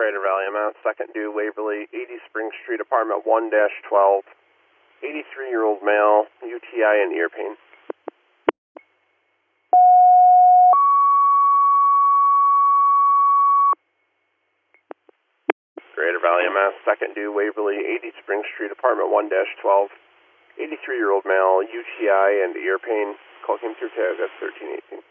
Greater Valley, Mass. Second due Waverly, 80 Spring Street, apartment 1-12. 83-year-old male, UTI and ear pain. Greater Valley, Mass. Second due Waverly, 80 Spring Street, apartment 1-12. 83-year-old male, UTI and ear pain. Call came through tag, that's 1318.